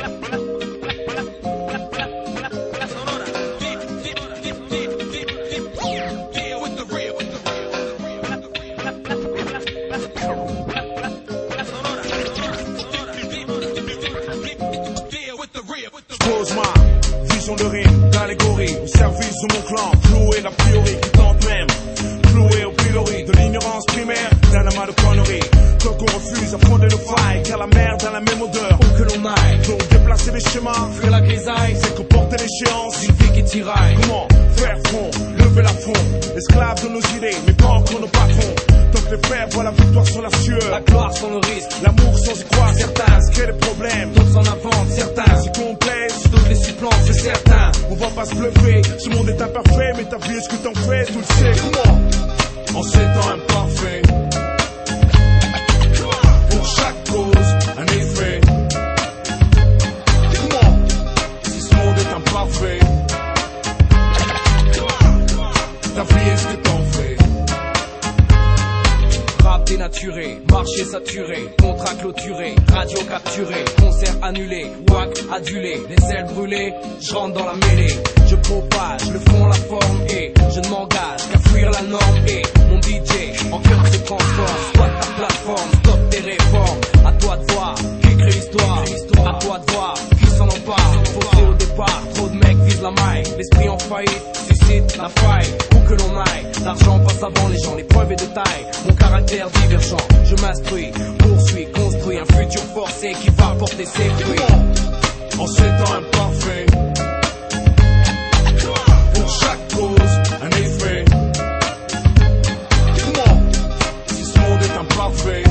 Pose ma vision de rime, d'allégorie au service de mon clan, cloué l'a priori qui tente même, cloué au pilori de l'ignorance primaire d'un amas de conneries. Tant qu'on refuse affronter le faille, car la merde a la même odeur où que l'on aille. Donc déplacer les schémas, fuir la grisaille, c'est comporter l'échéance d'une vie qui tiraille. Comment faire front, lever la front, esclave de nos idées, mais pas encore nos patrons. Tant que les frères voient la victoire sur la sueur, la gloire sans le risque, l'amour sans y croire, certains se créent des problèmes, d'autres s'en inventent, certains s'y complaisent, d'autres les supplantent, c'est certain. On va pas se bluffer, ce monde est imparfait, mais ta vie est ce que t'en fais, tu le sais. Comment en ces temps imparfaits, pour chaque cause un effet. Comment si ce monde est imparfait, ta vie est ce que t'en fais. Rap dénaturé, marché saturé, contrat clôturé, radio capturé, concert annulé, wack adulé, les ailes brûlées, je rentre dans la mêlée. Je propage le fond, la forme et je ne m'engage qu'à fuir la norme et mon DJ en cœur se transforme. Squat ta plateforme, stop tes réformes. À toi de voir qui écrit l'histoire, à toi de voir qui s'en empare. Faussé au départ, trop de mecs visent la maille, l'esprit en faillite suscite la faille. Où que l'on aille, l'argent passe avant les gens, l'épreuve est de taille. Mon caractère divergent, je m'instruis, poursuis, construis un futur forcé qui va porter ses fruits. En ces temps imparfaits, pour chaque cause un effet. Comment si ce monde est imparfait,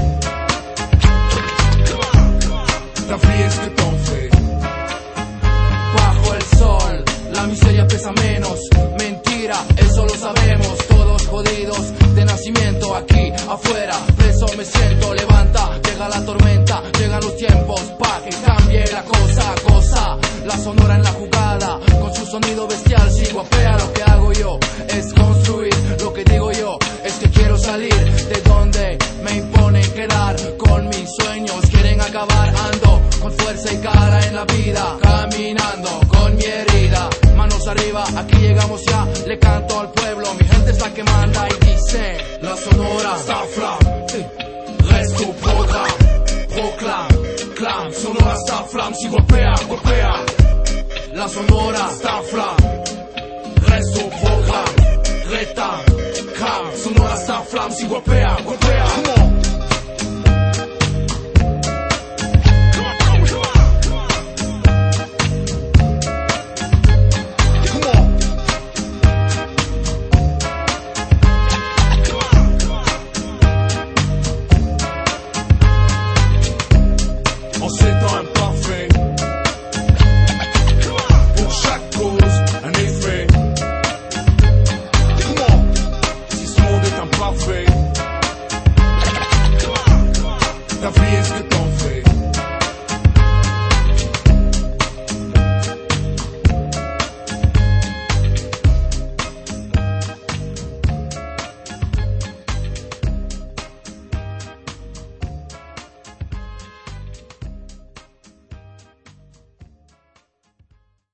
ta vie est ce que t'en fais. Bajo el sol, la miseria pesa menos. Mentira, eso lo sabemos. Todos jodidos de nacimiento aquí afuera. Preso me siento, levanta, llega la tormenta, llegan los tiempos pa' que cambie la cosa. La sonora en la jugada, con su sonido bestial si guapea. Lo que hago yo es construir, lo que digo yo es que quiero salir de donde me imponen quedar con mis sueños. Quieren acabar, ando con fuerza y cara en la vida, caminando con mi herida. Manos arriba, aquí llegamos ya, le canto al pueblo, mi gente es la que manda y dice: la sonora s'enflamme, reste au programme, proclame, clame, sonora s'enflamme, si golpea, golpea. La sonora s'enflamme, reste au programme, rétame, calme, sonora s'enflamme, si golpea, golpea.